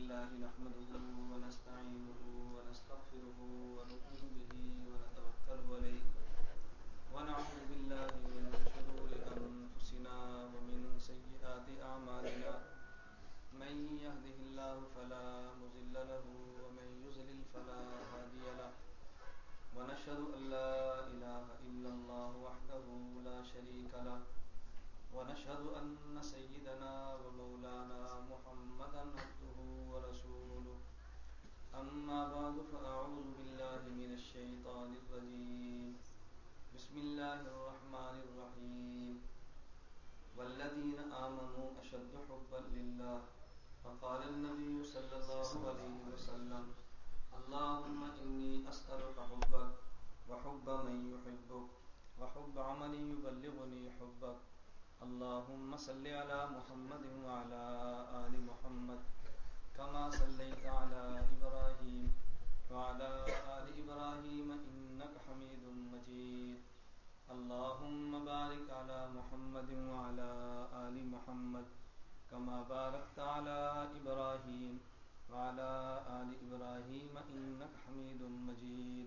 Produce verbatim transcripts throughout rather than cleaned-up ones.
لله نحمده ونستعينه ونستغفره ونؤمن به ونتوكل عليه ونعوذ بالله من شرور أنفسنا ومن سيئات أعمالنا من يهده الله فلا مضل له ومن يضلل فلا هادي له ونشهد أن لا إله إلا الله وحده لا شريك له ونشهد أن سيدنا ومولانا محمدا عبده ورسوله أما بعد فأعوذ بالله من الشيطان الرجيم بسم الله الرحمن الرحيم والذين آمنوا أشد حبا لله فقال النبي صلى الله عليه وسلم اللهم إني أسألك حبك وحب من يحبك وحب عمل يبلغني حبك اللهم صل على محمد وعلى آل محمد كما صليت على إبراهيم وعلى آل إبراهيم إنك حميد مجيد اللهم بارك على محمد وعلى آل محمد كما باركت على إبراهيم وعلى آل إبراهيم إنك حميد مجيد.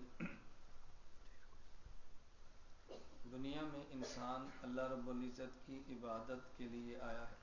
دنیا میں انسان اللہ رب العزت کی عبادت کے لیے آیا ہے.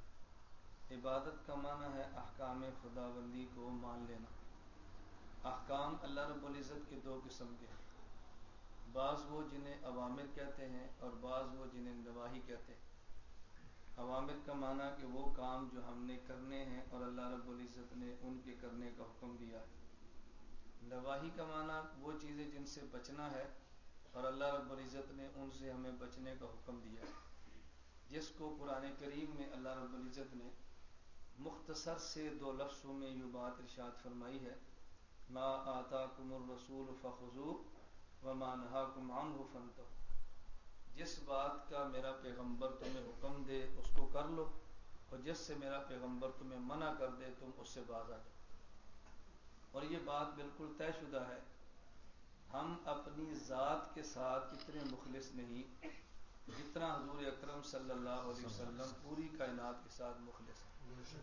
عبادت کا معنی ہے احکام خداوندی کو مان لینا. احکام اللہ رب العزت کے دو قسم کے ہیں. بعض وہ جنہیں اوامر کہتے ہیں اور بعض وہ جنہیں نواہی کہتے ہیں. اوامر کا معنی کہ وہ کام جو ہم نے کرنے ہیں اور اللہ رب العزت نے ان کے کرنے کا حکم دیا ہے. نواہی کا معنی وہ چیزیں جن سے بچنا ہے اور اللہ رب العزت نے ان سے ہمیں بچنے کا حکم دیا ہے. جس کو قرآن کریم میں اللہ رب العزت نے مختصر سے دو لفظوں میں یہ بات ارشاد فرمائی ہے ما آتاکم الرسول فخذوہ وما نہاکم عنہ فانتہوا. جس بات کا میرا پیغمبر تمہیں حکم دے اس کو کر لو اور جس سے میرا پیغمبر تمہیں منع کر دے تم اس سے باز آ جاؤ. اور یہ بات بالکل طے شدہ ہے. ہم اپنی ذات کے ساتھ اتنے مخلص نہیں جتنا حضور اکرم صلی اللہ علیہ وسلم پوری کائنات کے ساتھ مخلص ہے.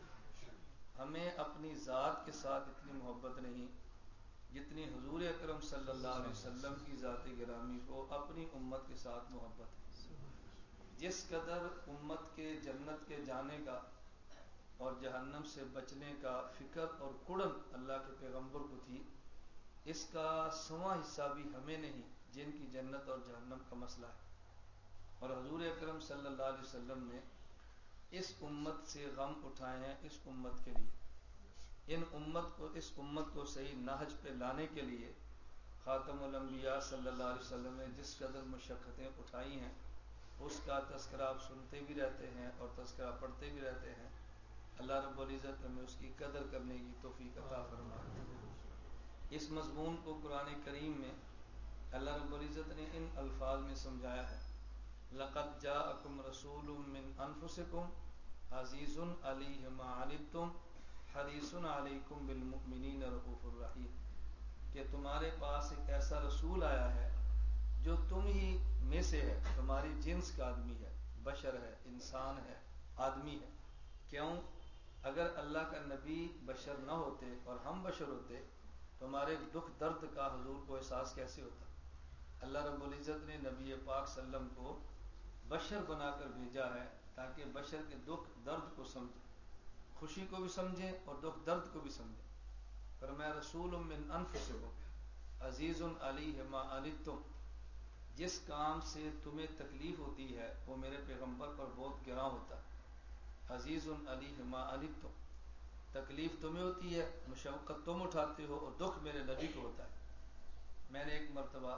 ہمیں اپنی ذات کے ساتھ اتنی محبت نہیں جتنی حضور اکرم صلی اللہ علیہ وسلم کی ذات گرامی کو اپنی امت کے ساتھ محبت ہے. جس قدر امت کے جنت کے جانے کا اور جہنم سے بچنے کا فکر اور کڑن اللہ کے پیغمبر کو تھی اس کا سواں حصہ بھی ہمیں نہیں جن کی جنت اور جہنم کا مسئلہ ہے. اور حضور اکرم صلی اللہ علیہ وسلم نے اس امت سے غم اٹھائے ہیں اس امت کے لیے. ان امت کو اس امت کو صحیح نہج پہ لانے کے لیے خاتم الانبیاء صلی اللہ علیہ وسلم نے جس قدر مشقتیں اٹھائی ہیں اس کا تذکرہ آپ سنتے بھی رہتے ہیں اور تذکرہ پڑھتے بھی رہتے ہیں. اللہ رب العزت ہمیں اس کی قدر کرنے کی توفیق عطا فرمائے. اس مضمون کو قرآن کریم میں اللہ رب العزت نے ان الفاظ میں سمجھایا ہے لقد جاءکم رسول من انفسکم عزیز علیہ ما عنتم حریص علیکم بالمؤمنین رؤوف الرحیم. کہ تمہارے پاس ایک ایسا رسول آیا ہے جو تم ہی میں سے ہے, تمہاری جنس کا آدمی ہے, بشر ہے, انسان ہے, آدمی ہے. کیوں؟ اگر اللہ کا نبی بشر نہ ہوتے اور ہم بشر ہوتے تو ہمارے دکھ درد کا حضور کو احساس کیسے ہوتا؟ اللہ رب العزت نے نبی پاک صلی اللہ علیہ وسلم کو بشر بنا کر بھیجا ہے تاکہ بشر کے دکھ درد کو سمجھیں, خوشی کو بھی سمجھیں اور دکھ درد کو بھی سمجھیں. فرمایا رسول من انفسکم عزیز علیہ ما عنتم. جس کام سے تمہیں تکلیف ہوتی ہے وہ میرے پیغمبر پر بہت گراں ہوتا ہے. عزیز علیہ ما عنتم, تکلیف تمہیں ہوتی ہے, مشقت تم اٹھاتے ہو اور دکھ میرے نبی کو ہوتا ہے. میں نے ایک مرتبہ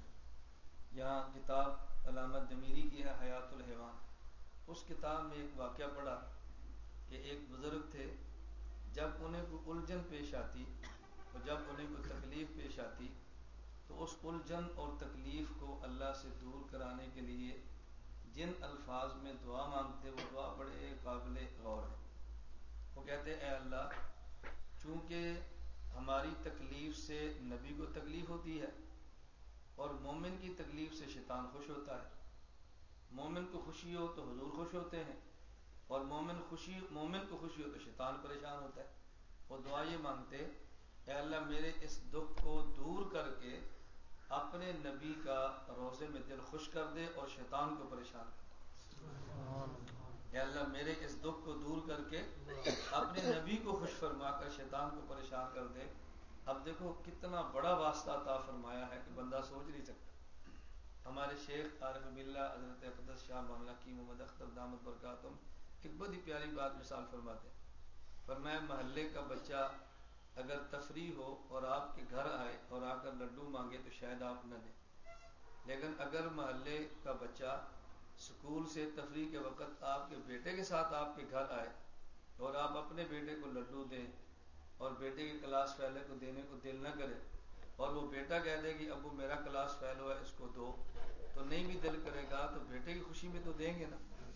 یہاں کتاب علامہ دمیری کی ہے حیات الحیوان, اس کتاب میں ایک واقعہ پڑھا کہ ایک بزرگ تھے, جب انہیں کوئی الجھن پیش آتی اور جب انہیں کوئی تکلیف پیش آتی تو اس الجھن اور تکلیف کو اللہ سے دور کرانے کے لیے جن الفاظ میں دعا مانگتے وہ دعا بڑے قابل غور ہے. وہ کہتے اے اللہ چونکہ ہماری تکلیف سے نبی کو تکلیف ہوتی ہے اور مومن کی تکلیف سے شیطان خوش ہوتا ہے. مومن کو خوشی ہو تو حضور خوش ہوتے ہیں اور مومن خوشی مومن کو خوشی ہو تو شیطان پریشان ہوتا ہے. وہ دعا یہ مانگتے اے اللہ میرے اس دکھ کو دور کر کے اپنے نبی کا روزے میں دل خوش کر دے اور شیطان کو پریشان کر دے. اے اللہ میرے اس دکھ کو دور کر کے اپنے نبی کو خوش فرما کر شیطان کو پریشان کر دے. اب دیکھو کتنا بڑا واسطہ عطا فرمایا ہے کہ بندہ سوچ نہیں سکتا. ہمارے شیخ عارف باللہ حضرت اقدس شاہ مولانا کی محمد اختر دامت برکاتہم ایک بڑی پیاری بات مثال فرماتے ہیں. فرمایا محلے کا بچہ اگر تفریح ہو اور آپ کے گھر آئے اور آ کر لڈو مانگے تو شاید آپ نہ دیں، لیکن اگر محلے کا بچہ اسکول سے تفریح کے وقت آپ کے بیٹے کے ساتھ آپ کے گھر آئے اور آپ اپنے بیٹے کو لڈو دیں اور بیٹے کے کلاس فیلے کو دینے کو دل نہ کرے اور وہ بیٹا کہہ دے کہ ابو میرا کلاس فیل ہوا ہے اس کو دو، تو نہیں بھی دل کرے گا تو بیٹے کی خوشی میں تو دیں گے نا.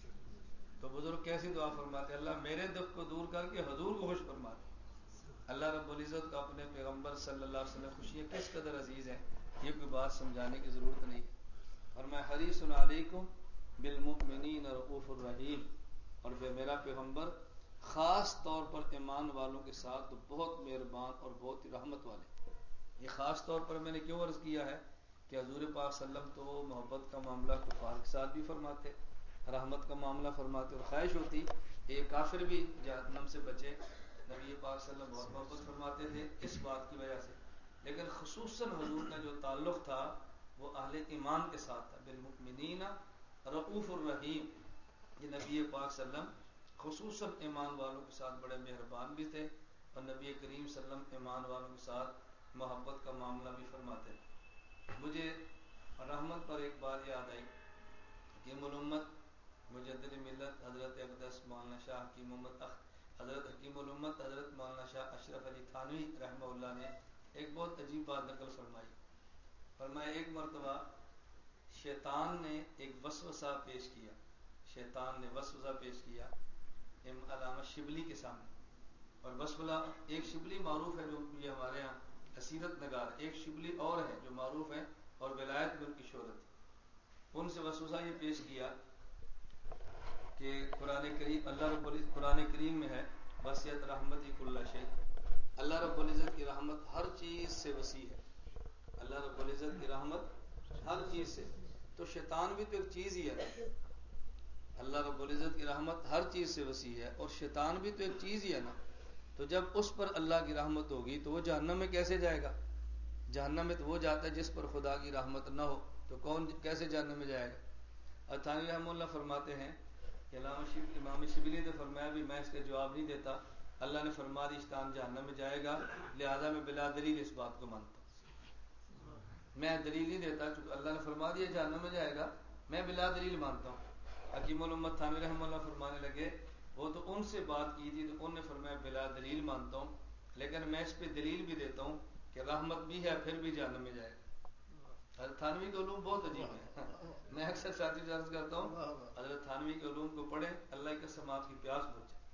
تو بزرگ کیسی دعا فرماتے اللہ میرے دکھ کو دور کر کے حضور کو خوش فرماتے. اللہ رب العزت کو اپنے پیغمبر صلی اللہ علیہ وسلم خوشیاں کس قدر عزیز ہیں یہ کوئی بات سمجھانے کی ضرورت نہیں. اور میں حریص علیکم بالمؤمنین رؤوف الرحیم، اور بے میرا پیغمبر خاص طور پر ایمان والوں کے ساتھ تو بہت مہربان اور بہت ہی رحمت والے. یہ خاص طور پر میں نے کیوں عرض کیا ہے کہ حضور پاک صلی اللہ علیہ وسلم تو محبت کا معاملہ کفار کے ساتھ بھی فرماتے، رحمت کا معاملہ فرماتے، اور خواہش ہوتی ایک کافر بھی جہنم سے بچے. نبی پاک صلی اللہ علیہ وسلم بہت محبت فرماتے تھے اس بات کی وجہ سے، لیکن خصوصاً حضور کا جو تعلق تھا وہ اہل ایمان کے ساتھ تھا. بالمؤمنین رؤوف الرحیم، یہ نبی پاک صلی اللہ علیہ وسلم خصوصاً ایمان والوں کے ساتھ بڑے مہربان بھی تھے، اور نبی کریم صلی اللہ علیہ وسلم ایمان والوں کے ساتھ محبت کا معاملہ بھی فرماتے تھے. مجھے رحمت پر ایک بات یاد آئی کہ الامت مجدد ملت حضرت اقدس مولانا شاہ حکیم محمد اخ حضرت حکیم الامت حضرت مولانا شاہ اشرف علی تھانوی رحمہ اللہ نے ایک بہت عجیب بات نقل فرمائی. فرمایا ایک مرتبہ شیطان نے ایک وسوسہ پیش کیا شیطان نے وسوسہ پیش کیا علامہ شبلی کے سامنے. اور وسوسہ ایک شبلی معروف ہے جو یہ ہمارے ہاں حسیرت نگار، ایک شبلی اور ہے جو معروف ہے اور ولایت میں ان کی شہرت. ان سے وسوسہ یہ پیش کیا کہ قرآن کریم اللہ رب العزت قرآن کریم میں ہے وسعت رحمتی کل شیء، اللہ رب العزت کی رحمت ہر چیز سے وسیع ہے. اللہ رب العزت کی رحمت ہر چیز سے، تو شیطان بھی تو ایک چیز ہی ہے. اللہ رب العزت کی رحمت ہر چیز سے وسیع ہے اور شیطان بھی تو ایک چیز ہی ہے نا. تو جب اس پر اللہ کی رحمت ہوگی تو وہ جہنم میں کیسے جائے گا؟ جہنم میں تو وہ جاتا ہے جس پر خدا کی رحمت نہ ہو، تو کون کیسے جہنم میں جائے گا؟ تھانوی رحمہ اللہ فرماتے ہیں کہ امام شبلی نے فرمایا بھی میں اس کا جواب نہیں دیتا، اللہ نے فرما دی شیطان جہنم میں جائے گا، لہذا میں بلا دلیل اس بات کو مانتا ہوں. میں دلیل نہیں دیتا چونکہ اللہ نے فرما دیا جہنم میں جائے گا، میں بلا دلیل مانتا ہوں. حکیم الامت تھانوی رحمہ اللہ فرمانے لگے وہ تو ان سے بات کی تھی تو انہوں نے فرمایا بلا دلیل مانتا ہوں، لیکن میں اس پہ دلیل بھی دیتا ہوں کہ رحمت بھی ہے پھر بھی جہنم میں جائے گا. حضرت تھانوی کے علوم بہت عجیب ہیں. میں اکثر ساتھی سے عرض کرتا ہوں حضرت تھانوی کے علوم کو پڑھیں، اللہ کی قسم آپ کی پیاس بچ جائے.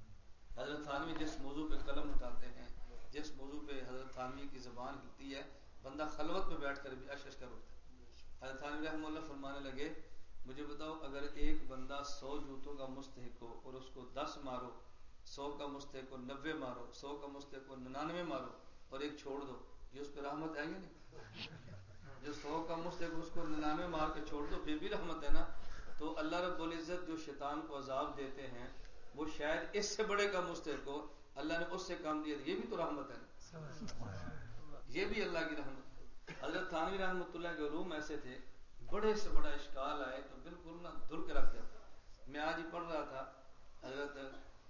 حضرت تھانوی جس موضوع پہ قلم اٹھاتے ہیں، جس موضوع پہ حضرت تھانوی کی زبان ہلتی ہے بندہ خلوت میں بیٹھ کر بھی اشش کر اٹھتا ہے. حضرت تھانوی رحمہ اللہ فرمانے لگے مجھے بتاؤ اگر ایک بندہ سو جوتوں کا مستحق ہو اور اس کو دس مارو، سو کا مستحق کو نبے مارو، سو کا مستحق کو ننانوے مارو اور ایک چھوڑ دو، یہ اس پہ رحمت ہے یا نہیں؟ جو سو کا مستحق اس کو ننانوے مار کے چھوڑ دو پھر بھی رحمت ہے نا. تو اللہ رب العزت جو شیطان کو عذاب دیتے ہیں وہ شاید اس سے بڑے کا مستحق ہو، اللہ نے اس سے کام دیا، یہ بھی تو رحمت ہے نا، یہ بھی اللہ کی رحمت ہے. حضرت تھانوی رحمۃ اللہ کے علوم ایسے تھے بڑے سے بڑا اشکال آئے تو بالکل نہ دھل کے رکھ جاتا. میں آج ہی پڑھ رہا تھا حضرت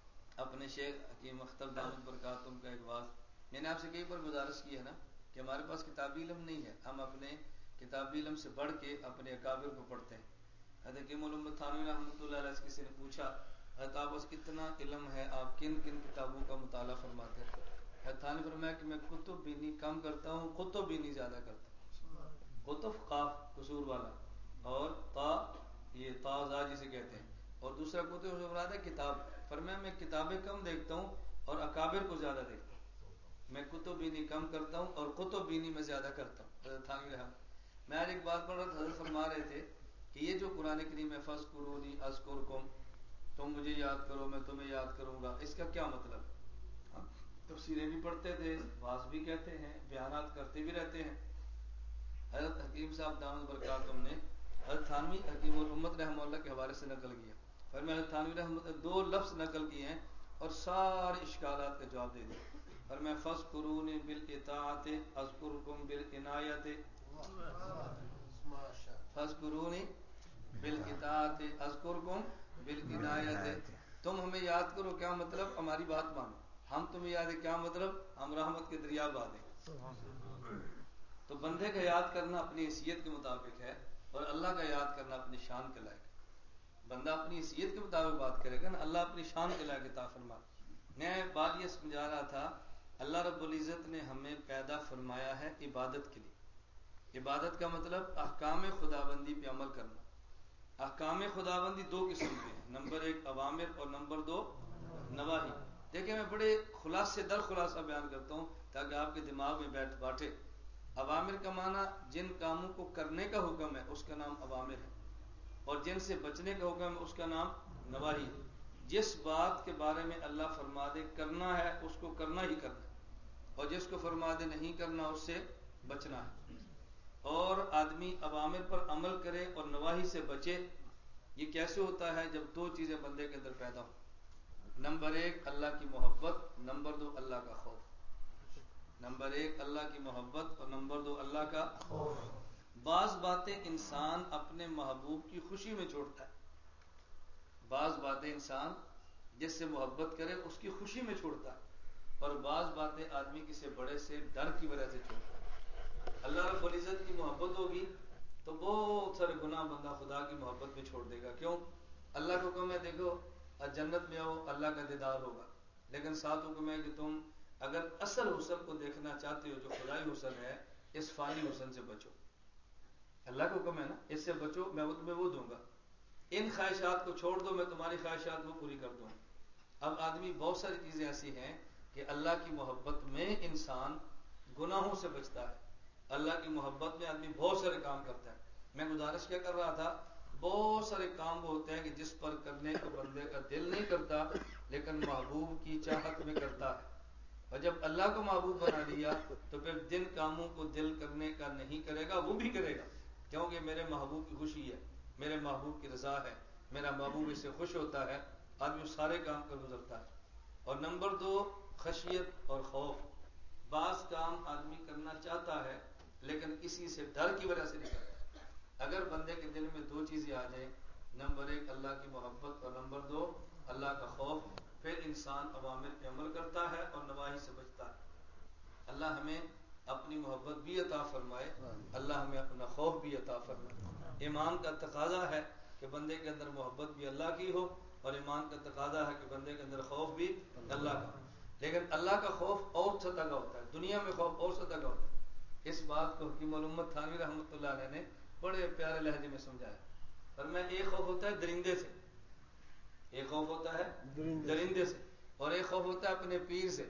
اپنے شیخ حکیم اختر دامت برکاتہم کا ایک واعظ. میں نے آپ سے کئی بار گزارش کی ہے نا کہ ہمارے پاس کتابی علم نہیں ہے، ہم اپنے کتابی علم سے بڑھ کے اپنے اکابر کو پڑھتے ہیں. حضرت حکیم الامت تھانوی رحمۃ اللہ علیہ سے کسی نے پوچھا حضرت آپ بس اتنا علم ہے آپ کن کن کتابوں کا مطالعہ فرماتے ہیں؟ حضرت تھانوی فرمایا کہ میں کتب بینی کم کرتا ہوں، کتب بینی زیادہ کرتا ہوں. کتب قاف قصور والا اور تا یہ تازہ جسے کہتے ہیں، اور دوسرا کتب سے مراد ہے کتاب. فرمایا میں کتابیں کم دیکھتا ہوں اور اکابر کو زیادہ دیکھتا ہوں. میں کتب بینی کم کرتا ہوں اور کتب بینی میں زیادہ کرتا ہوں. حضرت تھانوی رحمۃ میں آج ایک بات پڑھ رہا تھا، حضرت فرما رہے تھے کہ یہ جو قرآن کریم ہے فَاذْكُرُونِی أَذْكُرْكُمْ، تم مجھے یاد کرو میں تمہیں یاد کروں گا، اس کا کیا مطلب؟ تفسیر تفسیریں بھی پڑھتے تھے، واز بھی کہتے ہیں، بیانات کرتے بھی رہتے ہیں۔ حضرت حکیم صاحب دامت برکاتہم نے حضرت تھانوی حکیم الامت رحمہ اللہ کے حوالے سے نقل کیا، فرمایا حضرت تھانوی رحمہ اللہ دو لفظ نقل کیے ہیں اور سارے اشکالات کا جواب دے دیا۔ فرمایا فاذکرونی بالاطاعۃ اذکرکم بالعنایۃ، فاذکرونی بالاطاعۃ اذکرکم بالعنایۃ، تم ہمیں یاد کرو، کیا مطلب؟ ہماری بات مانو، ہم تمہیں یاد ہے، کیا مطلب؟ ہم رحمت کے دریا بہا دیں۔ تو بندے کا یاد کرنا اپنی حیثیت کے مطابق ہے اور اللہ کا یاد کرنا اپنی شان کے لائق ہے۔ بندہ اپنی حیثیت کے مطابق بات کرے گا نا، اللہ اپنی شان کے لائق عطا فرما۔ میں بات یہ سمجھا رہا تھا، اللہ رب العزت نے ہمیں پیدا فرمایا ہے عبادت کے لیے۔ عبادت کا مطلب احکام خداوندی پہ عمل کرنا۔ احکام خداوندی دو قسم کے ہیں، نمبر ایک اوامر اور نمبر دو نواہی۔ دیکھیں میں بڑے خلاصے در خلاصہ بیان کرتا ہوں تاکہ آپ کے دماغ میں بیٹھ باٹھے۔ اوامر کا معنی جن کاموں کو کرنے کا حکم ہے اس کا نام اوامر ہے، اور جن سے بچنے کا حکم ہے اس کا نام نواہی ہے۔ جس بات کے بارے میں اللہ فرما دے کرنا ہے اس کو کرنا ہی کرنا ہے، اور جس کو فرما دے نہیں کرنا اس سے بچنا ہے۔ اور آدمی اوامر پر عمل کرے اور نواہی سے بچے، یہ کیسے ہوتا ہے؟ جب دو چیزیں بندے کے اندر پیدا ہوں، نمبر ایک اللہ کی محبت، نمبر دو اللہ کا خوف۔ نمبر ایک اللہ کی محبت اور نمبر دو اللہ کا خوف۔ بعض باتیں انسان اپنے محبوب کی خوشی میں چھوڑتا ہے، بعض باتیں انسان جس سے محبت کرے اس کی خوشی میں چھوڑتا ہے، اور بعض باتیں آدمی کسی بڑے سے ڈر کی وجہ سے چھوڑتا ہے۔ اللہ رب العزت کی محبت ہوگی تو بہت سارے گناہ بندہ خدا کی محبت میں چھوڑ دے گا۔ کیوں؟ اللہ کا حکم ہے دیکھو جنت میں آؤ، اللہ کا دیدار ہوگا، لیکن ساتھ حکم ہے کہ تم اگر اصل حسن کو دیکھنا چاہتے ہو جو خدائی حسن ہے، اس فانی حسن سے بچو۔ اللہ کا حکم ہے نا، اس سے بچو، میں وہ تمہیں وہ دوں گا۔ ان خواہشات کو چھوڑ دو، میں تمہاری خواہشات وہ پوری کر دوں۔ اب آدمی بہت ساری چیزیں ایسی ہیں کہ اللہ کی محبت میں انسان گناہوں سے بچتا ہے، اللہ کی محبت میں آدمی بہت سارے کام کرتا ہے۔ میں گزارش کیا کر رہا تھا، بہت سارے کام وہ ہوتے ہیں کہ جس پر کرنے کو بندے کا دل نہیں کرتا لیکن محبوب کی چاہت میں کرتا ہے، اور جب اللہ کو محبوب بنا لیا تو پھر جن کاموں کو دل کرنے کا نہیں کرے گا وہ بھی کرے گا، کیونکہ میرے محبوب کی خوشی ہے، میرے محبوب کی رضا ہے، میرا محبوب اس سے خوش ہوتا ہے، آدمی سارے کام کر گزرتا ہے۔ اور نمبر دو خشیت اور خوف۔ بعض کام آدمی کرنا چاہتا ہے لیکن کسی سے ڈر کی وجہ سے نہیں کرتا۔ اگر بندے کے دل میں دو چیزیں آ جائیں، نمبر ایک اللہ کی محبت اور نمبر دو اللہ کا خوف، پھر انسان اوامر پہ عمل کرتا ہے اور نواہی سے بچتا ہے۔ اللہ ہمیں اپنی محبت بھی عطا فرمائے، اللہ ہمیں اپنا خوف بھی عطا فرمائے۔ ایمان کا تقاضا ہے کہ بندے کے اندر محبت بھی اللہ کی ہو، اور ایمان کا تقاضا ہے کہ بندے کے اندر خوف بھی اللہ کا ہو۔ لیکن اللہ کا خوف اور سطح کا ہوتا ہے، دنیا میں خوف اور سطح کا ہوتا ہے۔ اس بات کو حکیم الامت تھانوی رحمۃ اللہ علیہ نے بڑے پیارے لہجے میں سمجھایا، اور میں ایک خوف ہوتا ہے درندے سے، ایک خوف ہوتا ہے درندے سے، اور ایک خوف ہوتا ہے اپنے پیر سے۔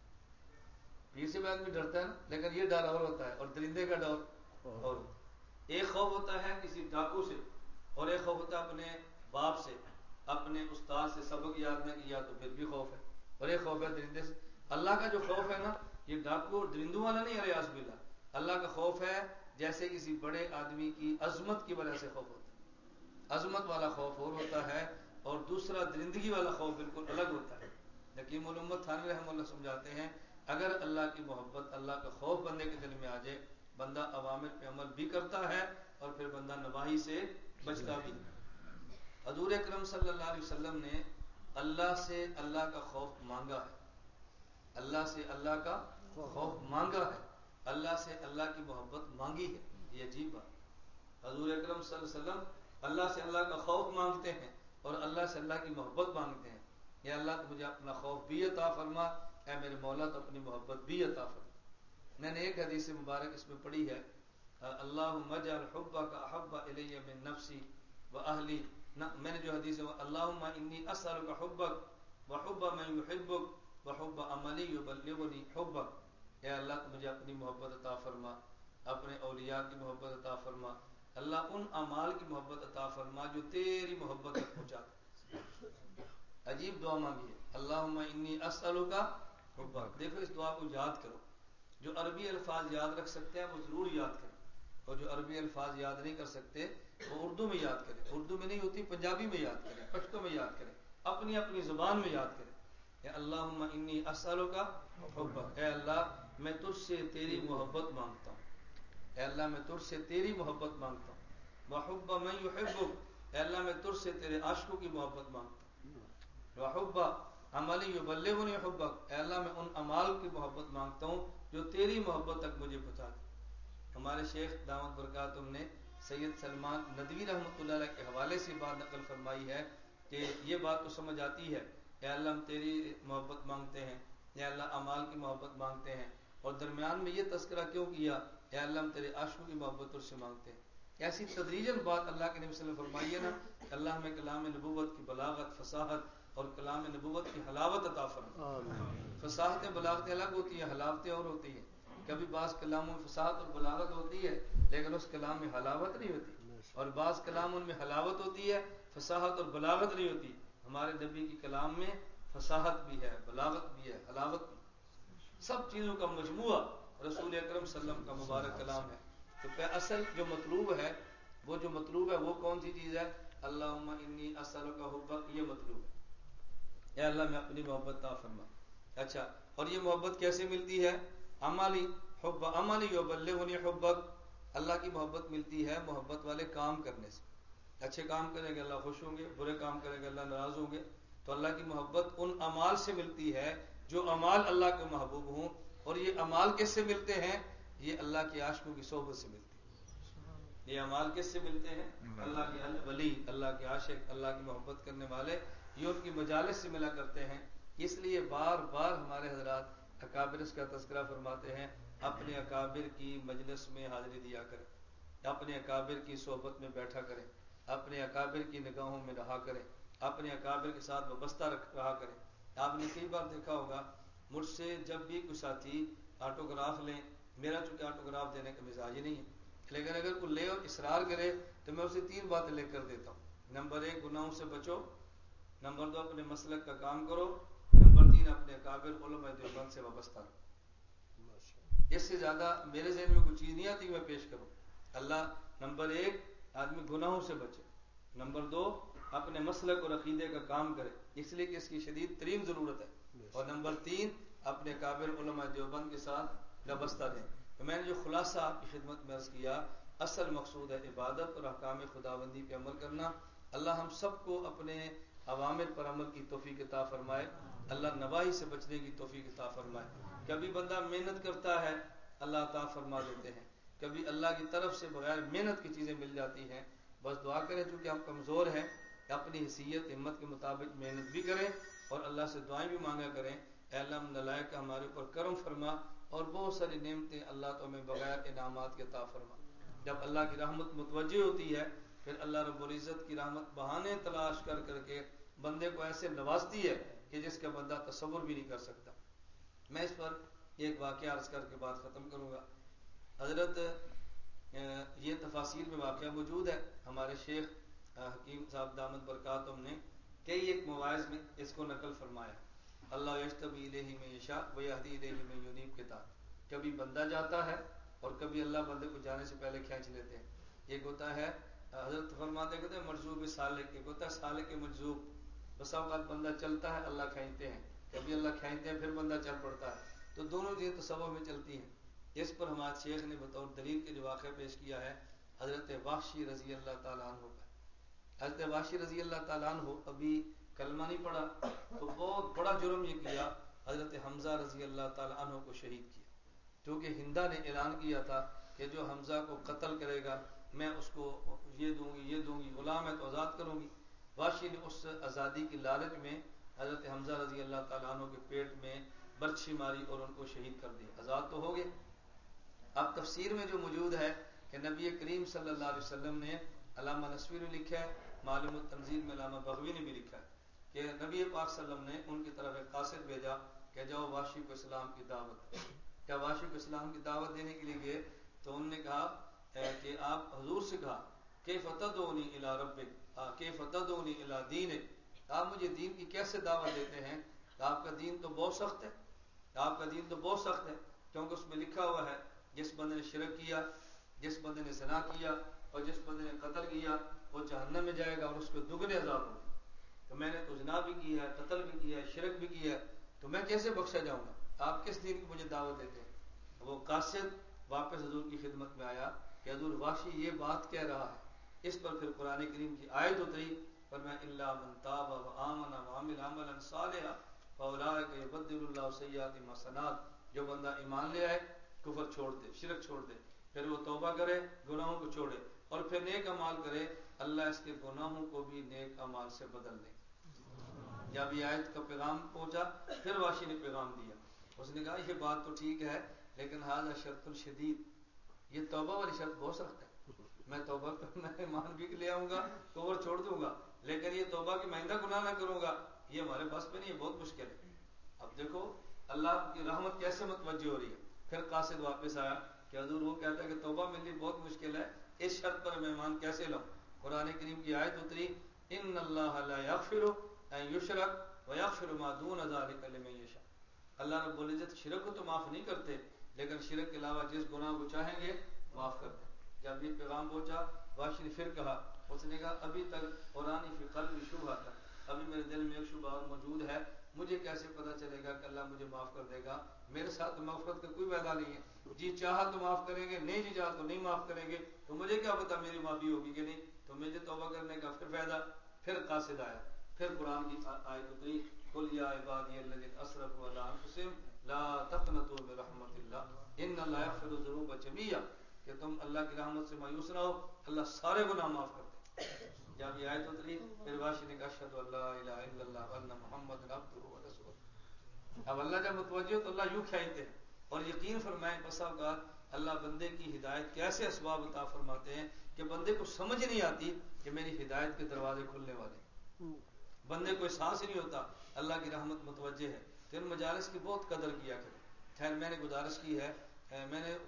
پیر سے بھی آدمی ڈرتا ہے نا، لیکن یہ ڈر اور ہوتا ہے، اور درندے کا ڈر اور۔ ایک خوف ہوتا ہے کسی ڈاکو سے، اور ایک خوف ہوتا ہے اپنے باپ سے، اپنے استاد سے سبق یاد نہ کیا تو پھر بھی خوف ہے، اور ایک خوف ہے درندے سے۔ اللہ کا جو خوف ہے نا، یہ ڈاکو اور درندوں والا نہیں، الیاذ باللہ۔ اللہ کا خوف ہے جیسے کسی بڑے آدمی کی عظمت کی وجہ سے خوف ہوتا ہے، عظمت والا خوف اور ہوتا ہے، اور دوسرا درندگی والا خوف بالکل الگ ہوتا ہے۔ حکیم الامت تھانوی رحمہ اللہ سمجھاتے ہیں، اگر اللہ کی محبت اللہ کا خوف بندے کے دل میں آ جائے، بندہ اوامر پہ عمل بھی کرتا ہے اور پھر بندہ نواہی سے بچتا بھی۔ حضور اکرم صلی اللہ علیہ وسلم نے اللہ سے اللہ کا خوف مانگا ہے، اللہ سے اللہ کا خوف مانگا ہے، اللہ سے اللہ کی محبت مانگی ہے۔ یہ عجیب بات، حضور اکرم صلی اللہ علیہ وسلم اللہ سے اللہ کا خوف مانگتے ہیں اور اللہ سے اللہ کی محبت مانگتے ہیں۔ یا اللہ تو مجھے اپنا خوف بھی عطا فرما، اے میرے مولا تو اپنی محبت بھی عطا فرما۔ میں نے ایک حدیث مبارک اس میں پڑھی ہے، اللہم اجعل حبک احب الی من نفسی واہلی، میں نے جو حدیث ہے اللہم انی اسألک حبک وحب من یحبک وحب عملی یبلغنی حبک، اے اللہ تو مجھے اپنی محبت عطا فرما، اپنے اولیاء کی محبت عطا فرما، اللہ ان اعمال کی محبت عطا فرما جو تیری محبت تک پہنچاتے۔ عجیب دعا مانگی ہے، اللہم انی اسألک حبک. دیکھو اس دعا کو یاد کرو. جو عربی الفاظ یاد رکھ سکتے ہیں وہ ضرور یاد کریں, اور جو عربی الفاظ یاد نہیں کر سکتے وہ اردو میں یاد کریں. اردو میں نہیں ہوتی, پنجابی میں یاد کریں, پشتو میں یاد کریں, اپنی اپنی زبان میں یاد کریں. اے اللہم انی اسألک حبک, اے اللہ میں تجھ سے تیری محبت مانگتا ہوں, اے اللہ میں تجھ سے تیری محبت مانگتا ہوں. وحب من یحبک, اے اللہ میں تجھ سے تیرے عاشقوں کی محبت مانگتا ہوں. وحب عمل یبلغنی حبک, اے اللہ میں ان اعمال کی محبت مانگتا ہوں جو تیری محبت تک مجھے پہنچا دے. ہمارے شیخ دامت برکاتہم نے سید سلمان ندوی رحمۃ اللہ علیہ کے حوالے سے بات نقل فرمائی ہے کہ یہ بات تو سمجھ آتی ہے, اے اللہ ہم تیری محبت مانگتے ہیں, یا اللہ اعمال کی محبت مانگتے ہیں, اور درمیان میں یہ تذکرہ کیوں کیا, اے اللہ ہم تیرے عاشقوں کی محبت تجھ سے مانگتے ہیں. ایسی تدریجاً بات اللہ کے نبی صلی اللہ علیہ وسلم فرمائی ہے نا, اللہ ہمیں کلام نبوت کی بلاغت, فصاحت اور کلام نبوت کی حلاوت عطا فرمائے. فصاحت بلاغت الگ ہوتی ہے, حلاوتیں اور ہوتی ہیں. کبھی بعض کلاموں میں فصاحت اور بلاغت ہوتی ہے لیکن اس کلام میں حلاوت نہیں ہوتی, اور بعض کلام ان میں حلاوت ہوتی ہے, فصاحت اور بلاغت نہیں ہوتی. ہمارے نبی کی کلام میں فصاحت بھی ہے, بلاغت بھی ہے, حلاوت بھی, سب چیزوں کا مجموعہ رسول اکرم صلی اللہ علیہ وسلم کا مبارک کلام ہے. تو اصل جو مطلوب ہے, وہ جو مطلوب ہے وہ کون سی چیز ہے؟ اللہم انی اسألک حبک, یہ مطلوب ہے. اے اللہ میں اپنی محبت عطا فرما. اچھا, اور یہ محبت کیسے ملتی ہے؟ عملی حب عملی یبلغنی حبک, اللہ کی محبت ملتی ہے محبت والے کام کرنے سے. اچھے کام کریں گے اللہ خوش ہوں گے, برے کام کریں گے اللہ ناراض ہوں گے. تو اللہ کی محبت ان اعمال سے ملتی ہے جو اعمال اللہ کو محبوب ہوں. اور یہ اعمال کس سے ملتے ہیں؟ یہ اللہ کے عاشقوں کی صحبت سے ملتے ہیں. یہ اعمال کس سے ملتے ہیں؟ اللہ کے ولی, اللہ کے عاشق, اللہ کی محبت کرنے والے, یہ ان کی مجالس سے ملا کرتے ہیں. اس لیے بار بار ہمارے حضرات اکابر اس کا تذکرہ فرماتے ہیں, اپنے اکابر کی مجلس میں حاضری دیا کریں, اپنے اکابر کی صحبت میں بیٹھا کریں, اپنے اکابر کی نگاہوں میں رہا کریں, اپنے اکابر کے ساتھ وابستہ رہا کریں. آپ نے کئی بار دیکھا ہوگا, مجھ سے جب بھی کوئی ساتھی آٹوگراف لیں, میرا چونکہ آٹوگراف دینے کا مزاج ہی نہیں ہے, لیکن اگر کوئی لے اور اصرار کرے تو میں اسے تین باتیں لکھ کر دیتا ہوں. نمبر ایک, گناہوں سے بچو. نمبر دو, اپنے مسلک کا کام کرو. نمبر تین, اپنے اکابر علماء دیوبند سے وابستہ رہو. اس سے زیادہ میرے ذہن میں کوئی چیز نہیں آتی میں پیش کروں. اللہ نمبر ایک, آدمی گناہوں سے بچے. نمبر دو, اپنے مسلک اور عقیدے کا کام کرے, اس لیے کہ اس کی شدید ترین ضرورت ہے. اور نمبر تین, اپنے کابر علماء دیوبند کے ساتھ وابستہ رہیں. تو میں نے جو خلاصہ آپ کی خدمت میں عرض کیا, اصل مقصود ہے عبادت اور احکام خداوندی پہ عمل کرنا. اللہ ہم سب کو اپنے اوامر پر عمل کی توفیق عطا فرمائے. اللہ نواہی سے بچنے کی توفیق عطا فرمائے. کبھی بندہ محنت کرتا ہے, اللہ عطا فرما دیتے ہیں. کبھی اللہ کی طرف سے بغیر محنت کی چیزیں مل جاتی ہیں. بس دعا کریں, چونکہ ہم کمزور ہیں, اپنی حیثیت ہمت کے مطابق محنت بھی کریں اور اللہ سے دعائیں بھی مانگا کریں. اے اللہ ہم نالائق ہمارے اوپر کرم فرما, اور بہت ساری نعمتیں اللہ تو ہمیں بغیر انعامات کے عطا فرما. جب اللہ کی رحمت متوجہ ہوتی ہے, پھر اللہ رب العزت کی رحمت بہانے تلاش کر کر کے بندے کو ایسے نوازتی ہے کہ جس کا بندہ تصور بھی نہیں کر سکتا. میں اس پر ایک واقعہ عرض کر کے بات ختم کروں گا. حضرت یہ تفاصیل میں واقعہ موجود ہے, ہمارے شیخ حکیم صاحب دامت برکاتہم نے کئی ایک مواعظ میں اس کو نقل فرمایا. اللہ یجتبی الیہ من یشاء ویہدی الیہ من ینیب کے تحت. کبھی بندہ جاتا ہے اور کبھی اللہ بندے کو جانے سے پہلے کھینچ لیتے ہیں. ایک ہوتا ہے حضرت فرماتے کہتے ہیں مرزوب سالک, ایک ہوتا ہے سالک مرزوب. بس اوقات بندہ چلتا ہے, اللہ کھینچتے ہیں, کبھی اللہ کھینچتے ہیں پھر بندہ چل پڑتا ہے. تو دونوں چیزیں تصور میں چلتی ہیں. اس پر ہمارے شیخ نے بطور دلیل کے جو واقعہ پیش کیا ہے حضرت وحشی رضی اللہ تعالیٰ عنہ کا. حضرت وحشی رضی اللہ تعالیٰ عنہ ابھی کلمہ نہیں پڑھا تو بہت بڑا جرم یہ کیا, حضرت حمزہ رضی اللہ تعالیٰ عنہ کو شہید کیا. کیونکہ ہندا نے اعلان کیا تھا کہ جو حمزہ کو قتل کرے گا میں اس کو یہ دوں گی یہ دوں گی, غلام ہے تو آزاد کروں گی. وحشی نے اس آزادی کی لالچ میں حضرت حمزہ رضی اللہ تعالیٰ عنہ کے پیٹ میں برچھی ماری اور ان کو شہید کر دیا. آزاد تو ہو گئے. اب تفسیر میں جو موجود ہے کہ نبی کریم صلی اللہ علیہ وسلم نے, علامہ نسوی نے لکھا ہے, معالم التنزیل میں علامہ بغوی نے بھی لکھا ہے کہ نبی پاک صلی اللہ علیہ وسلم نے ان کی طرف ایک قاصد بھیجا کہ جاؤ وحشی کو اسلام کی دعوت. کیا وحشی کو اسلام کی دعوت دینے کے لیے گئے تو انہوں نے کہا کہ آپ حضور سے کہا کیف تدعونی الی ربک, کیف تدعونی الی دینک, آپ مجھے دین کی کیسے دعوت دیتے ہیں, آپ کا دین تو بہت سخت ہے. آپ کا دین تو بہت سخت ہے، کیونکہ اس میں لکھا ہوا ہے جس بندے نے شرک کیا، جس بندے نے زنا کیا اور جس بندے نے قتل کیا وہ جہنم میں جائے گا اور اس کو دگنے عذاب ہوگا۔ تو میں نے تو زنا بھی کیا ہے، قتل بھی کیا ہے، شرک بھی کیا ہے، تو میں کیسے بخشا جاؤں گا؟ آپ کس دین کی مجھے دعوت دیتے ہیں؟ وہ قاصد واپس حضور کی خدمت میں آیا کہ حضور وحشی یہ بات کہہ رہا ہے۔ اس پر پھر قرآن کریم کی آیت اتری، فرمایا الا من تاب وآمن وعمل عملا صالحا فاولئک یبدل اللہ سیئاتہم حسنات۔ جو بندہ ایمان لے آئے، کفر چھوڑ دے، شرک چھوڑ دے، پھر وہ توبہ کرے، گناہوں کو چھوڑے اور پھر نیک اعمال کرے، اللہ اس کے گناہوں کو بھی نیک اعمال سے بدل دے۔ جب یہ آیت کا پیغام پہنچا پھر واشی نے پیغام دیا، اس نے کہا یہ بات تو ٹھیک ہے لیکن ھذا شرط الشدید، یہ توبہ والی شرط بہت سخت ہے۔ میں توبہ میں ایمان بھی لے آؤں گا، کفر چھوڑ دوں گا، لیکن یہ توبہ کی مائندہ گناہ نہ کروں گا، یہ ہمارے بس میں نہیں، یہ بہت مشکل ہے۔ اب دیکھو اللہ کی رحمت کیسے متوجہ ہو رہی ہے۔ پھر قاصد واپس آیا کہ حضور وہ کہتا ہے کہ توبہ میرے لیے بہت مشکل ہے، اس شرط پر میں ایمان کیسے لاؤں؟ قرآن کریم کی آیت اتری، ان اللہ لا یغفر ان یشرک ویغفر ما دون ذلک لمن یشاء۔ اللہ رب العزت شرک کو تو معاف نہیں کرتے، لیکن شرک کے علاوہ جس گناہ کو چاہیں گے معاف کرتے ہیں۔ جب یہ پیغام پہنچا واشی نے پھر کہا، اس نے کہا ابھی تک قرآن فی قلبی شبہ تھا، ابھی میرے دل میں ایک شبہ اور موجود ہے، مجھے کیسے پتا چلے گا کہ اللہ مجھے معاف کر دے گا؟ میرے ساتھ معافرت کا کوئی وعدہ نہیں ہے، جی چاہا تو معاف کریں گے، نہیں جی چاہا تو نہیں معاف کریں گے، تو مجھے کیا پتا میری معافی ہوگی کہ نہیں؟ تو مجھے توبہ کرنے کا پھر فائدہ۔ پھر قاصد آیا، پھر قرآن کی آیت اتری، قل یا عبادی الذین اسرفوا علی انفسہم لا تقنطوا من رحمت اللہ ان اللہ یغفر الذنوب جميعا، کہ تم اللہ کی رحمت سے مایوس نہ ہو، اللہ سارے گناہ معاف کرتے ہیں۔ جب یہ آیت اتری پھر واشی نے کہا اشہد ان لا الہ الا اللہ وان محمد عبدہ ورسولہ۔ اب اللہ جب متوجہ ہو تو اللہ یوں کھینچتے ہیں، اور یقین فرمائیں بسا اوقات اللہ بندے کی ہدایت کے ایسے اسباب عطا فرماتے ہیں کہ بندے کو سمجھ نہیں آتی کہ میری ہدایت کے دروازے کھلنے والے، بندے کو احساس ہی نہیں ہوتا اللہ کی رحمت متوجہ ہے۔ تو ان مجالس کی بہت قدر کیا کریں۔ خیر میں نے گزارش کی ہے، میں نے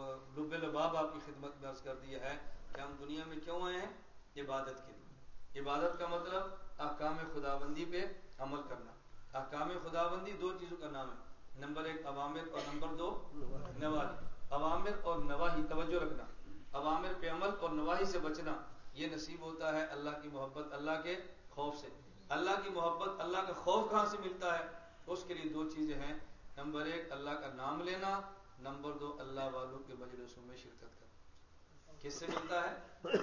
لب لباب آپ کی خدمت میں عرض کر دیا ہے کہ ہم دنیا میں کیوں آئے ہیں؟ عبادت کے لیے۔ عبادت کا مطلب احکام خداوندی پہ عمل کرنا۔ احکام خداوندی دو چیزوں کا نام ہے، نمبر ایک اوامر اور نمبر دو نواہی۔ اوامر اور نواہی، توجہ رکھنا، اوامر پہ عمل اور نواہی سے بچنا، یہ نصیب ہوتا ہے اللہ کی محبت، اللہ کے خوف سے۔ اللہ کی محبت، اللہ کا خوف کہاں سے ملتا ہے؟ اس کے لیے دو چیزیں ہیں، نمبر ایک اللہ کا نام لینا، نمبر دو اللہ والوں کے مجلسوں میں شرکت کرنا۔ کس سے ملتا ہے؟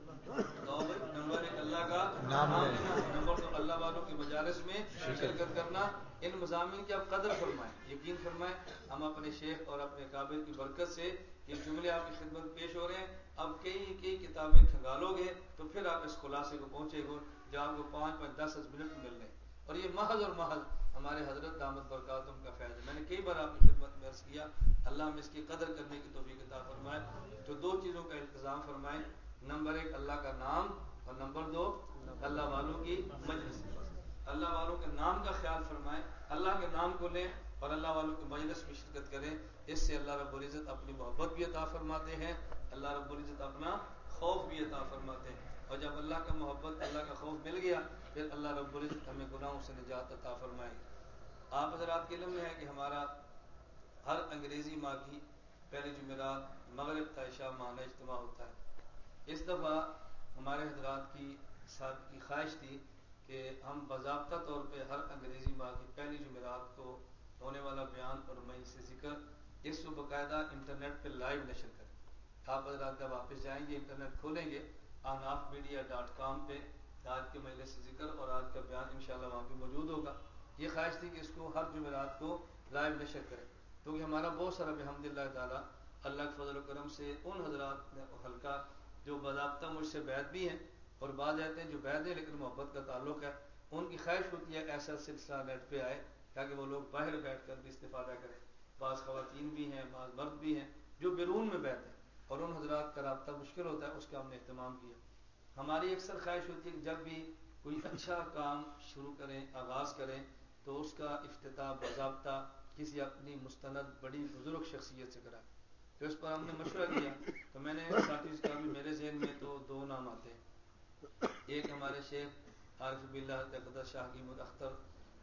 تو نمبر ایک اللہ کا نام لینا، نمبر دو اللہ والوں کے مجالس میں شرکت کرنا۔ ان مضامین کی آپ قدر فرمائیں، یقین فرمائیں ہم اپنے شیخ اور اپنے قابل کی برکت سے یہ جملے آپ کی خدمت پیش ہو رہے ہیں، اب کئی کئی کتابیں کھنگالو گے تو پھر آپ اس خلاصے کو پہنچے گے جو آپ کو پانچ پانچ دس دس منٹ مل رہے ہیں، اور یہ محض اور محض ہمارے حضرت دامت برکاتہم کا فیض ہے۔ میں نے کئی بار آپ کی خدمت میں عرض کیا، اللہ ہم اس کی قدر کرنے کی توفیق عطا فرمائے۔ تو دو چیزوں کا انتظام فرمائیں، نمبر ایک اللہ کا نام اور نمبر دو اللہ والوں کی مجلس۔ اللہ والوں کے نام کا خیال فرمائیں، اللہ کے نام کو لیں اور اللہ والوں کے مجلس میں شرکت کریں، اس سے اللہ رب العزت اپنی محبت بھی عطا فرماتے ہیں، اللہ رب العزت اپنا خوف بھی عطا فرماتے ہیں، اور جب اللہ کا محبت، اللہ کا خوف مل گیا پھر اللہ رب العزت ہمیں گناہوں سے نجات عطا فرمائے۔ آپ حضرات کے علم میں ہے کہ ہمارا ہر انگریزی ماہ کی پہلی جمعرات مغرب تا عشاء ماہانہ اجتماع ہوتا ہے۔ اس دفعہ ہمارے حضرات کی ساتھ کی خواہش تھی کہ ہم باضابطہ طور پہ ہر انگریزی ماہ کی پہلی جمعرات کو ہونے والا بیان اور مجلس ذکر اس کو باقاعدہ انٹرنیٹ پہ لائیو نشر کریں۔ آپ حضرات جب واپس جائیں گے انٹرنیٹ کھولیں گے آناف میڈیا ڈاٹ کام پہ آج کے مجلس ذکر اور آج کا بیان انشاءاللہ وہاں پہ موجود ہوگا۔ یہ خواہش تھی کہ اس کو ہر جمعرات کو لائیو نشر کریں، کیونکہ ہمارا بہت سارا بحمد اللہ تعالیٰ اللہ کے فضل و کرم سے ان حضرات نے حلقہ جو باضابطہ مجھ سے بیعت بھی ہیں اور بعض آتے ہیں جو بیعت ہیں لیکن محبت کا تعلق ہے، ان کی خواہش ہوتی ہے ایسا سلسلہ نیٹ پہ آئے تاکہ وہ لوگ باہر بیٹھ کر بھی استفادہ کریں۔ بعض خواتین بھی ہیں، بعض مرد بھی ہیں جو بیرون میں بیٹھتے ہیں اور ان حضرات کا رابطہ مشکل ہوتا ہے، اس کا ہم نے اہتمام کیا۔ ہماری اکثر خواہش ہوتی ہے کہ جب بھی کوئی اچھا کام شروع کریں، آغاز کریں، تو اس کا افتتاح باضابطہ کسی اپنی مستند بڑی بزرگ شخصیت سے کرائیں۔ تو اس پر ہم نے مشورہ کیا، تو میں نے ساتھی کا بھی میرے ذہن میں تو دو نام آتے ہیں، ایک ہمارے شیخ عارف باللہ تقدس شاہ حکیم الاختر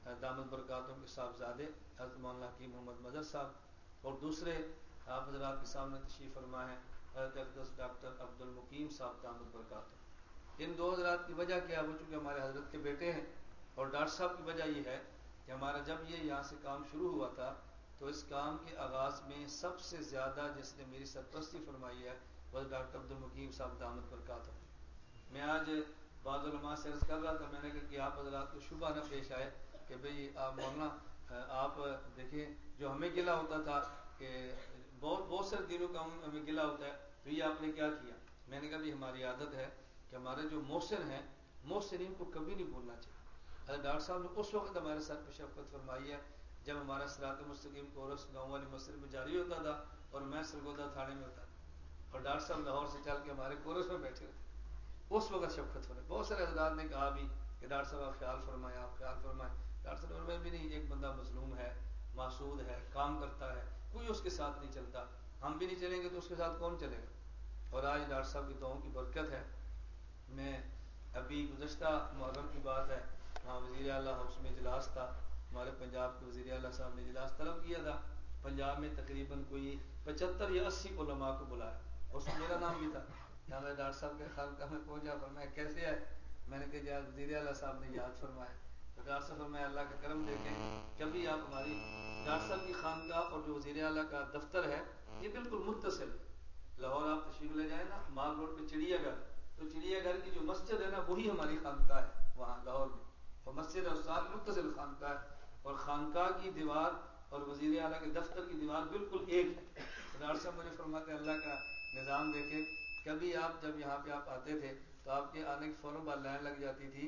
دامت برکاتوں کے صاحبزادے حضرت مولانا حکیم محمد مظہر صاحب، اور دوسرے آپ حضرات کے سامنے تشریف فرما ہے حضرت اقدس ڈاکٹر عبد المقیم صاحب دامت برکاتہ۔ ان دو حضرات کی وجہ کیا؟ وہ چونکہ ہمارے حضرت کے بیٹے ہیں، اور ڈاکٹر صاحب کی وجہ یہ ہے کہ ہمارا جب یہ یہاں سے کام شروع ہوا تھا تو اس کام کے آغاز میں سب سے زیادہ جس نے میری سرپرستی فرمائی ہے وہ ڈاکٹر عبد المقیم صاحب دامت برکاتہ۔ میں آج بعض علماء سے عرض کر رہا تھا، میں نے کہا کہ آپ حضرات کو شبہ نہ پیش آئے کہ بھئی آپ مولانا آپ دیکھیں جو ہمیں گلا ہوتا تھا کہ بہت بہت سارے دنوں کا ہمیں گلا ہوتا ہے تو یہ آپ نے کیا کیا؟ میں نے کہا بھی ہماری عادت ہے کہ ہمارے جو محسن ہیں محسنین کو کبھی نہیں بھولنا چاہیے۔ حضرت ڈاکٹر صاحب نے اس وقت ہمارے ساتھ پہ شفقت فرمائی ہے جب ہمارا صراط مستقیم کورس گاؤں والی مسجد میں جاری ہوتا تھا اور میں سرگودا تھانے میں ہوتا تھا اور ڈاکٹر صاحب لاہور سے چل کے ہمارے کورس میں بیٹھے ہوتے، اس وقت شفقت فرمائی۔ بہت سارے حضرات نے کہا بھی کہ ڈاکٹر صاحب آپ خیال فرمائیں آپ خیال فرمائیں۔ ڈاکٹر صاحب میں بھی نہیں، ایک بندہ مظلوم ہے، معصود ہے، کام کرتا ہے، کوئی اس کے ساتھ نہیں چلتا، ہم بھی نہیں چلیں گے تو اس کے ساتھ کون چلے گا؟ اور آج ڈاکٹر صاحب کی دعاؤں کی برکت ہے۔ میں ابھی گزشتہ محرم کی بات ہے، ہاں وزیر اعلیٰ ہاؤس میں اجلاس تھا، ہمارے پنجاب کے وزیر اعلیٰ صاحب نے اجلاس طلب کیا تھا، پنجاب میں تقریباً کوئی پچہتر یا اسی علماء کو بلایا، اس میں میرا نام بھی تھا۔ جہاں میں ڈاکٹر صاحب کے خانقاہ میں پہنچا، فرمایا کیسے ہے؟ میں نے کہا جی وزیر اعلیٰ صاحب نے یاد فرمایا۔ تو ڈاکٹر صاحب فرمایا اللہ کا کرم دیکھیں کبھی آپ ہماری ڈاکٹر صاحب کی خانقاہ اور جو وزیر اعلیٰ کا دفتر ہے یہ بالکل متصل ہے۔ لاہور آپ تشریف لے جائیں نا مال روڈ پہ چڑیا گھر، تو چڑیا گھر کی جو مسجد ہے نا وہی ہماری خانقاہ ہے وہاں لاہور میں، اور مسجد اور ساتھ متصل خانقاہ ہے، اور خانقاہ کی دیوار اور وزیر اعلیٰ کے دفتر کی دیوار بالکل ایک ہے۔ ڈاکٹر صاحب مجھے فرماتے ہیں اللہ کا نظام دیکھے، کبھی آپ جب یہاں پہ آپ آتے تھے تو آپ کے آنے کے فوراً بعد لائن لگ جاتی تھی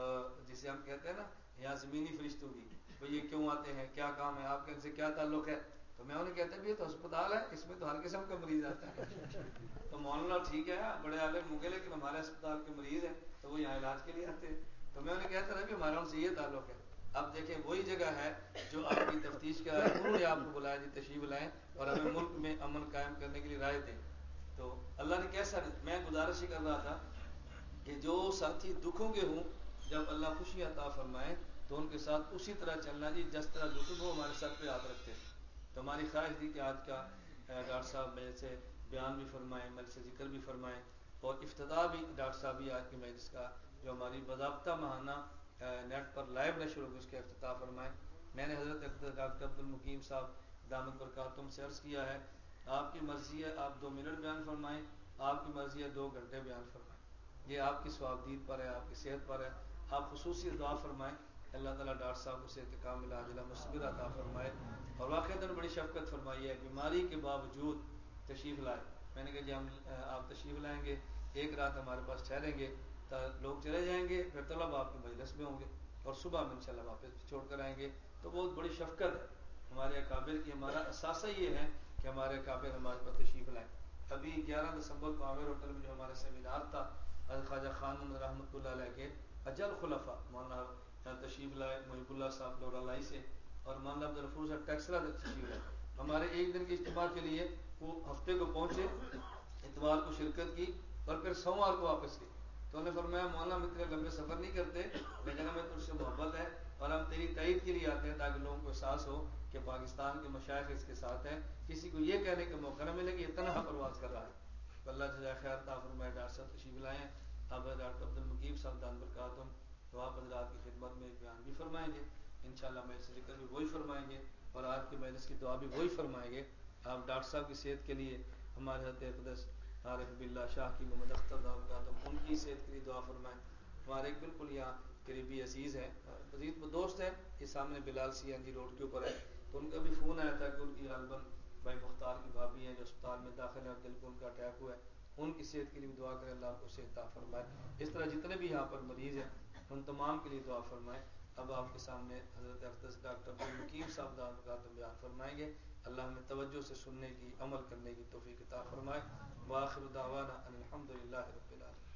جسے ہم کہتے ہیں نا یہاں زمینی فرشتوں کی، بھئی یہ کیوں آتے ہیں، کیا کام ہے آپ کے، ان سے کیا تعلق ہے؟ تو میں انہیں کہتا بھی یہ تو ہسپتال ہے، اس میں تو ہر قسم کا مریض آتا ہے۔ تو مولانا ٹھیک ہے بڑے عالم ہوں گے لیکن ہمارے اسپتال کے مریض ہیں تو وہ یہاں علاج کے لیے آتے ہیں۔ تو میں انہیں کہتا رہا کہ ہمارا ان سے یہ تعلق ہے۔ اب دیکھیں وہی جگہ ہے جو آپ کی تفتیش کا انہوں نے آپ کو بلایا جی تشریف لائیں اور ہمیں ملک میں امن قائم کرنے کے لیے رائے دیں۔ تو اللہ نے کیسا، میں گزارش ہی کر رہا تھا کہ جو ساتھی دکھوں کے ہوں جب اللہ خوشی عطا فرمائے تو ان کے ساتھ اسی طرح چلنا جی جس طرح دکھ وہ ہمارے سر پہ ہاتھ رکھتے ہیں۔ تو ہماری خواہش تھی کہ آج کا ڈاکٹر صاحب میرے سے بیان بھی فرمائیں، میرے سے ذکر بھی فرمائیں، اور افتتاح بھی ڈاکٹر صاحب ہی آج کی مجلس کا جو ہماری باضابطہ ماہانہ نیٹ پر لائیو نشر ہوگی اس کا افتتاح فرمائیں۔ میں نے حضرت ڈاکٹر عبد المقیم صاحب دامت برکاتہم سے عرض کیا ہے آپ کی مرضی ہے آپ دو منٹ بیان فرمائیں، آپ کی مرضی ہے دو گھنٹے بیان فرمائیں، یہ آپ کی ثوابدید پر ہے، آپ کی صحت پر ہے۔ آپ خصوصی دعا فرمائیں اللہ تعالیٰ ڈاکٹر صاحب کو صحت کاملہ عاجلہ مثبت عطا فرمائے، اور واقعتاً بڑی شفقت فرمائی ہے، بیماری کے باوجود تشریف لائے۔ میں نے کہا جی ہم آپ تشریف لائیں گے، ایک رات ہمارے پاس ٹھہریں گے، لوگ چلے جائیں گے، پھر طلب آپ کی مجلس میں ہوں گے اور صبح میں انشاءاللہ واپس چھوڑ کر آئیں گے۔ تو بہت بڑی شفقت ہے ہمارے اکابر کی، ہمارا اثاثہ یہ ہے کہ ہمارے اکابر ہمارے پاس تشریف لائیں۔ ابھی گیارہ دسمبر کو عامر ہوٹل میں جو ہمارا سیمینار تھا حضرت خواجہ خان محمد رحمۃ اللہ علیہ کے اجل خلفاء مولانا تشریف لائے محب اللہ صاحب لورا لائی سے، اور مولانا عبد الغفور صاحب ٹیکسلا سے تشریف لائے۔ ہمارے ایک دن کے اجتماع کے لیے وہ ہفتے کو پہنچے، اتوار کو شرکت کی اور پھر سوموار کو واپس گئے۔ تو انہوں نے فرمایا مولانا ہم اتنے لمبے سفر نہیں کرتے لیکن ہمیں تجھ سے محبت ہے اور ہم تیری تائید کے لیے آتے ہیں تاکہ لوگوں کو احساس ہو کہ پاکستان کے مشائخ اس کے ساتھ ہیں، کسی کو یہ کہنے کا موقع نہ ملے کہ یہ تنہا پرواز کر رہا ہے۔ تو اللہ جزائے خیر عطا فرمائے۔ ڈاکٹر صاحب تشریف لائے ہیں، اب ڈاکٹر عبد المقیم صاحب دامت برکاتہم تو آپ حضرات کی خدمت میں بیان بھی فرمائیں گے، انشاءاللہ مجلس سے ذکر بھی وہی فرمائیں گے اور آپ کی مجلس کی دعا بھی وہی فرمائیں گے۔ آپ ڈاکٹر صاحب کی صحت کے لیے ہمارے حضرت اقدس عارف باللہ شاہ کی محمد اختر دامت برکاتہم ان کی صحت کے لیے دعا فرمائیں۔ ہمارے ایک بالکل یہاں قریبی عزیز ہیں، عزیز دوست ہیں، یہ سامنے بلال سی این جی روڈ کے اوپر ہے، تو ان کا بھی فون آیا تھا کہ ان کی غالباً بھائی مختار کی بھابھی ہیں جو اسپتال میں داخل ہیں اور دل کو ان کا اٹیک ہوا ہے، ان کی صحت کے لیے بھی دعا کریں اللہ کو صحت عطا فرمائے۔ اس طرح جتنے بھی یہاں پر مریض ہیں ان تمام کے لیے دعا فرمائیں۔ اب آپ کے سامنے حضرت اقدس ڈاکٹر عبد المقیم صاحب دامت برکاتہم بیان فرمائیں گے۔ اللہ ہمیں توجہ سے سننے کی، عمل کرنے کی توفیق عطا فرمائے۔ وآخر دعوانا ان الحمد للہ رب العالمین۔